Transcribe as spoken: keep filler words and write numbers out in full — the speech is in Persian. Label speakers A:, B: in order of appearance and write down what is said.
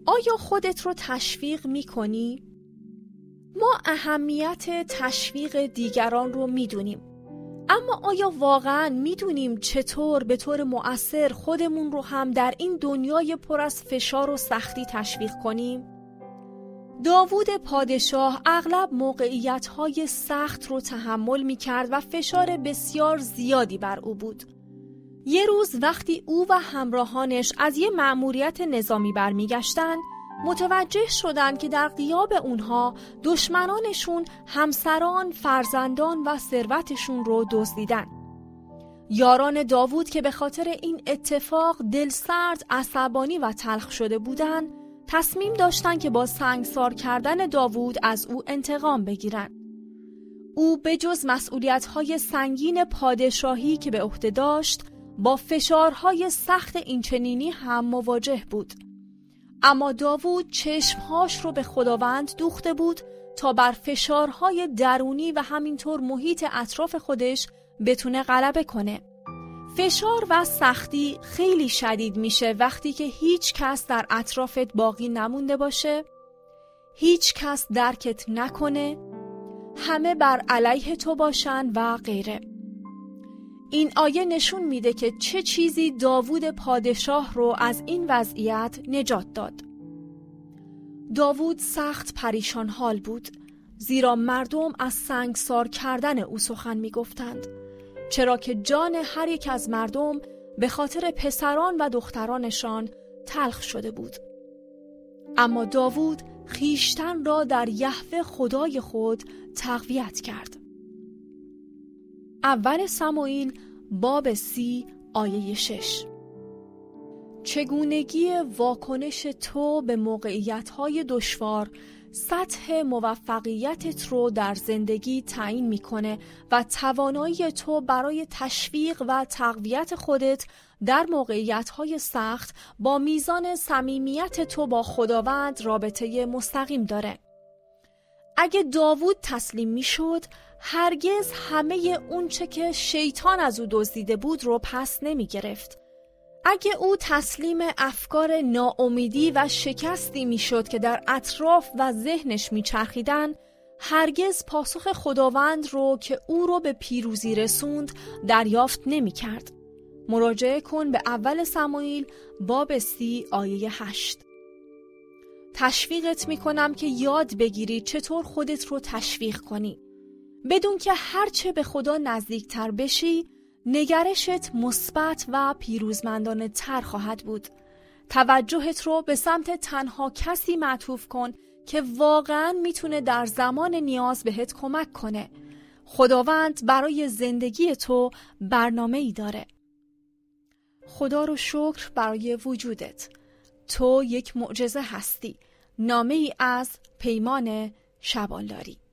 A: آیا خودت رو تشویق می‌کنی؟ ما اهمیت تشویق دیگران رو می‌دونیم. اما آیا واقعاً می‌دونیم چطور به طور مؤثر خودمون رو هم در این دنیای پر از فشار و سختی تشویق کنیم؟ داوود پادشاه اغلب موقعیت‌های سخت رو تحمل می‌کرد و فشار بسیار زیادی بر او بود. یه روز وقتی او و همراهانش از یه مأموریت نظامی برمیگشتن، متوجه شدن که در غیاب اونها دشمنانشون همسران، فرزندان و ثروتشون رو دزدیدن. یاران داوود که به خاطر این اتفاق دلسرد، عصبانی و تلخ شده بودن، تصمیم داشتن که با سنگسار کردن داوود از او انتقام بگیرن. او به جز مسئولیت‌های سنگین پادشاهی که به عهده داشت، با فشارهای سخت اینچنینی هم مواجه بود. اما داوود چشمهاش رو به خداوند دوخته بود تا بر فشارهای درونی و همینطور محیط اطراف خودش بتونه غلبه کنه. فشار و سختی خیلی شدید میشه وقتی که هیچ کس در اطرافت باقی نمونده باشه، هیچ کس درکت نکنه، همه بر علیه تو باشن و غیره. این آیه نشون میده که چه چیزی داوود پادشاه رو از این وضعیت نجات داد. داوود سخت پریشان حال بود، زیرا مردم از سنگسار کردن او سخن میگفتند، چرا که جان هر یک از مردم به خاطر پسران و دخترانشان تلخ شده بود. اما داوود خیشتن را در یهوه خدای خود تقویت کرد. اول سموئیل باب سی آیه شش. چگونگی واکنش تو به موقعیت‌های دشوار سطح موفقیتت رو در زندگی تعیین میکنه و توانایی تو برای تشویق و تقویت خودت در موقعیت‌های سخت با میزان صمیمیت تو با خداوند رابطه مستقیم داره. اگه داوود تسلیم میشد، هرگز همه اون چه که شیطان از او دزدیده بود رو پس نمی گرفت. اگه او تسلیم افکار ناامیدی و شکستی می شد که در اطراف و ذهنش می چرخیدن، هرگز پاسخ خداوند رو که او رو به پیروزی رسوند دریافت نمی کرد. مراجعه کن به اول سموئیل باب سی آیه هشت. تشویقت می کنم که یاد بگیری چطور خودت رو تشویق کنی. بدون که هرچه به خدا نزدیکتر بشی، نگرشت مثبت و پیروزمندانه تر خواهد بود. توجهت رو به سمت تنها کسی معطوف کن که واقعاً میتونه در زمان نیاز بهت کمک کنه. خداوند برای زندگی تو برنامه‌ای داره. خدا رو شکر برای وجودت. تو یک معجزه هستی. نامه‌ای از پیمان شبانلاری.